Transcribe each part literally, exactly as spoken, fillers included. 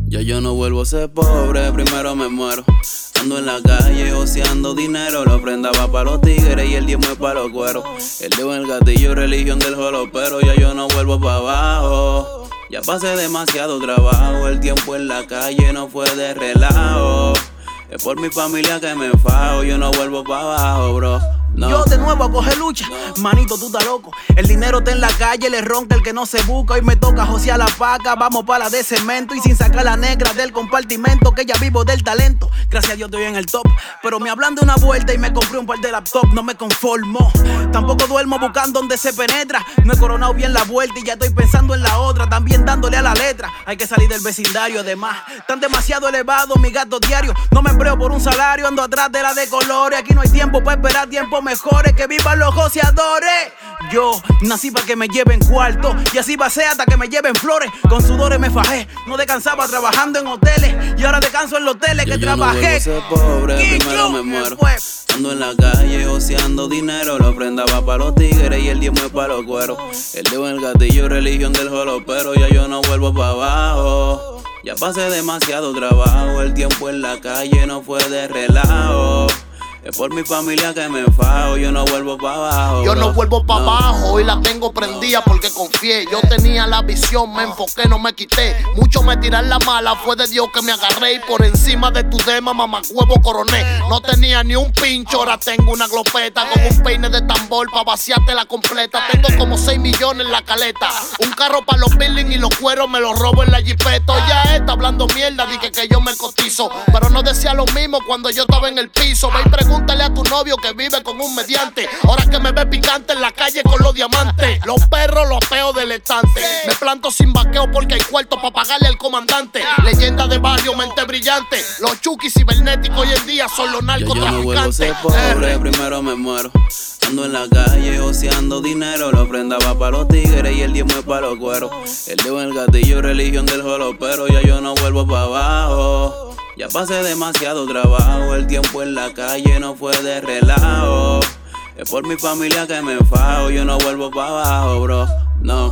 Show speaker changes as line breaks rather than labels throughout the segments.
Ya yo no vuelvo a ser pobre, primero me muero. Ando en la calle oceando dinero. La ofrenda va pa' los tigres y el diezmo es pa' los cueros. El dedo en el gatillo, religión del jolopero. Ya yo no vuelvo pa' abajo. Ya pasé demasiado trabajo. El tiempo en la calle no fue de relajo. Es por mi familia que me fajo. Yo no vuelvo pa' abajo, bro. No.
Yo de nuevo a coger lucha, manito, tú estás loco. El dinero está en la calle, le ronca el que no se busca. Hoy me toca josear la paca, vamos para la de cemento. Y sin sacar la negra del compartimento, que ya vivo del talento. Gracias a Dios estoy en el top, pero me hablan de una vuelta y me compré un par de laptops. No me conformo, tampoco duermo buscando donde se penetra. No he coronado bien la vuelta y ya estoy pensando en la otra. También dándole a la letra, hay que salir del vecindario. Además, están demasiado elevados mis gastos diarios. No me empleo por un salario, ando atrás de la de colores. Aquí no hay tiempo para esperar tiempo mejores, que vivan los joseadores. Yo nací para que me lleven cuarto y así pasé hasta que me lleven flores. Con sudores me fajé, no descansaba trabajando en hoteles y ahora descanso en los hoteles que
yo
trabajé.
No vuelvo a ser pobre, primero me muero. Ando en la calle oceando dinero. La ofrenda va pa' los tigres y el diezmo es pa' los cueros. El dedo en el gatillo, religión del jolopero. Ya yo no vuelvo pa' abajo. Ya pasé demasiado trabajo. El tiempo en la calle no fue de relajo. Es por mi familia que me fajo, yo no vuelvo pa' abajo.
Yo
bro.
no vuelvo pa'
no.
abajo, hoy la tengo prendida porque confié. Yo tenía la visión, me enfoqué, no me quité. Mucho me tiran la mala, fue de Dios que me agarré. Y por encima de tu dema, mamacuevo coroné. No tenía ni un pincho, ahora tengo una glopeta. Con un peine de tambor pa' vaciarte la completa. Tengo como seis millones en la caleta. Un carro pa' los buildings y los cueros me los robo en la jipeta. Ya está hablando mierda, dije que yo me cotizo. Pero no decía lo mismo cuando yo estaba en el piso. Ve y pregúntale a tu novio que vive con un mediante. Ahora que me ve picante en la calle con los diamantes. Los perros los peo del estante. Me planto sin vaqueo porque hay cuarto para pagarle al comandante. Leyenda de barrio, mente brillante. Los chukis cibernéticos hoy en día son los narcotraficantes.
Yo no vuelvo a ser pobre, primero me muero. Ando en la calle oceando dinero. La ofrenda va pa' los tigres y el diezmo es pa' los cueros. El dedo en el gatillo, religión del jolopero. Ya yo no vuelvo pa' abajo. Ya pasé demasiado trabajo. El tiempo en la calle no fue de relajo. Es por mi familia que me fajo. Yo no vuelvo pa' abajo, bro. No,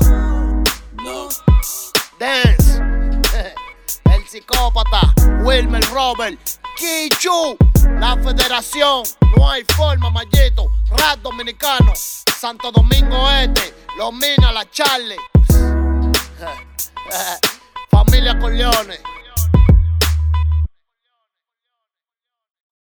no.
Dance, el psicópata, Wilmer Robert, Kichu, la federación, no hay forma, Mayito, Rap Dominicano, Santo Domingo Este, Los Minas, La Charlie, familia Corleone.